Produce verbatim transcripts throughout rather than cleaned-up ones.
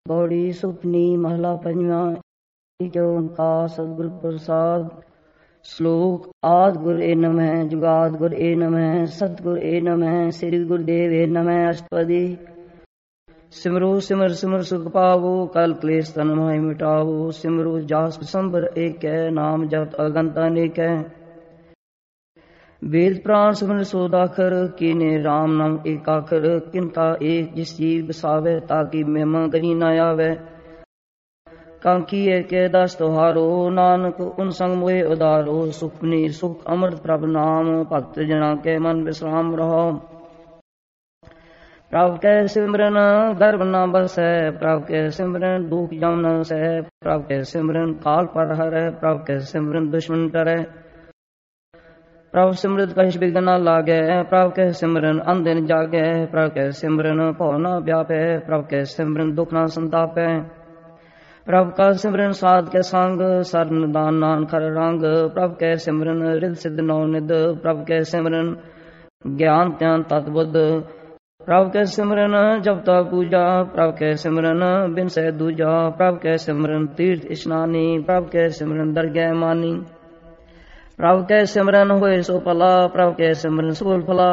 गौड़ी सुपनी महला पंजवा। एक ओंकार सतगुर प्रसाद। श्लोक आद गुर ए नमः, जुगाद गुर ए नमः, सतगुर ए नमः, श्री गुरुदेव ए नमः। अष्टपदी। सिमरो सिमर सिमर सुख पावो, कल क्लेश तन माहि मिटावो। सिमरो जास संबर एक है, नाम जपत अगंत अनेक है। वेद प्राण सुमन सोदाखर, कीने राम नाम एकाखर। किनका एक जिस जीव बसावे, ताकि महिमा कहीं न आवे। कांकी है के दस तुहारो, नानक उन संग मोहे उदारो। सुखनी सुख अमृत प्रभ नाम, भक्त जना के मन विश्राम रहो। प्रभ के सिमरन गर्भ न बसै, प्रभ के सिमरन दुख जम न सै। प्रभ के सिमरन काल पर हरै, प्रभ के सिमरन दुश्मन डरै। प्रभ सिमरत कहिश बिघ्न न लागै, प्रभ के सिमरन अंदिन जागै। प्रभ के सिमरन भव न व्यापै, प्रभ के सिमरन दुख न संतापै। प्रभ का सिमरन साध के संग, सरन दान नान खर रंग। प्रभ के सिमरन रिद सिद्ध नौ निध, प्रभ के सिमरन ज्ञान त्यान तत् बुद्ध। प्रभ के सिमरन जपता पूजा, प्रभ के सिमरन बिन सै दूजा। प्रभ के सिमरन तीर्थ स्नानी, प्रभ के सिमरन दरगह मानी। प्रभ के सिमरन होए सो भला, प्रभ के सिमरन सुफल फला।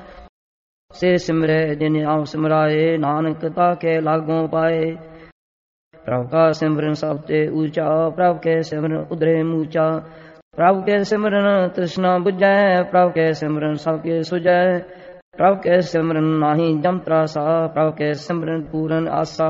से सिमरै जिन आप सिमराए, नानक ताके लागों पाए। प्रभ का सिमरन सबते ऊंचा, प्रभ के सिमरन उधरे मूचा। प्रभ के सिमरन तृष्णा बुझै, प्रभ के सिमरन सबके सुझै। प्रभ के सिमरन नाही जम त्रासा, प्रभ के सिमरन पूरन आसा।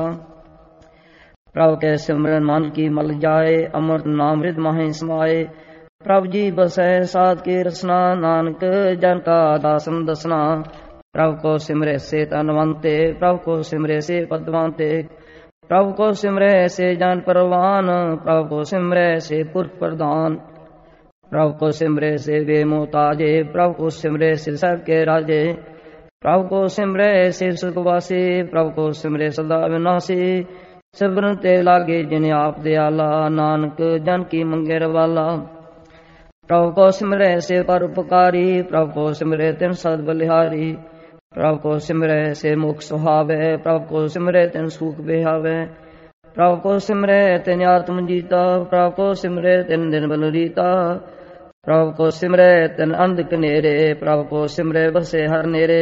प्रभ के सिमरन मन की मल जाए, अमृत नाम हृद माहि समाए। प्रभ जी बसै साध के रसना, नानक जन का दासन दसना। प्रभ को सिमरे से तनवंते, प्रभ को सिमरे से पदवंते। प्रभ को सिमरे से जान परवान, प्रभ को सिमरे से पुरख प्रधान। प्रभ को सिमरे से वे मोहताजे, प्रभ को सिमरे से सब के राजे। प्रभ को सिमरे से सुखवासी, प्रभ को सिमरे सदा विनाशी। सिमरन ते लागे जिन आप दयाला, नानक जन की मंगे रवाला। प्रभु को सिमरे से परोपकारी, प्रभु को सिमरे तिन सद बलिहारी। प्रभु को सिमरे से मुख सुहावे, प्रभु को सिमरे तिन सुख बिहावे। प्रभु को सिमरे तिन आत्म जीता, प्रभु को सिमरे तिन दिन बल रीता। प्रभु को सिमरे तिन अंध कनेरे, प्रभु को सिमरे बसे हर नेरे।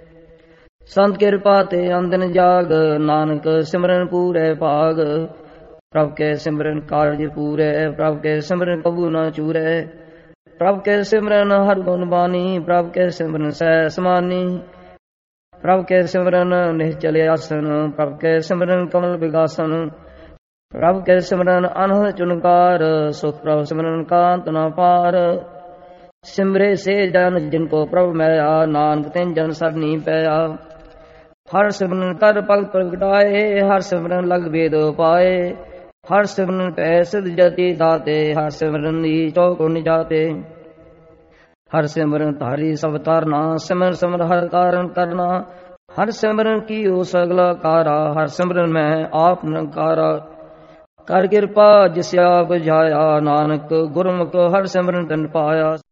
संत कृपा ते अंदन जाग, नानक सिमरन पूरे भाग। प्रभु के सिमरन कार्य पूरे, प्रभु के सिमरन कबू न चूरे। प्रभु के सिमरन हर गुण बानी, प्रभु के सिमरन सै समानी। प्रभु के सिमरन निश्चल आसन, प्रभु के सिमरन कमल विगासन। प्रभु के सिमरन अनहद चुनकार, सुख प्रभु सिमरन कांत न पार। सिमरे से जन जिनको प्रभु मैया, नानक तिन जन सरनी पैया। हर सिमरन कर पग प्रगटाए, हर सिमरन लग वेद पाए। हर सिमरन पै सिद्ध जति दाते, हर सिमरन दी चौक निजाते। हर सिमरन तारी सब तारना, सिमर सिमर हर कारण करना। हर सिमरन की ओ सगला कारा, हर सिमरन में आप निरंकारा। कर कृपा जिस आप बुझाया, नानक गुरमुख हर सिमरन तन पाया।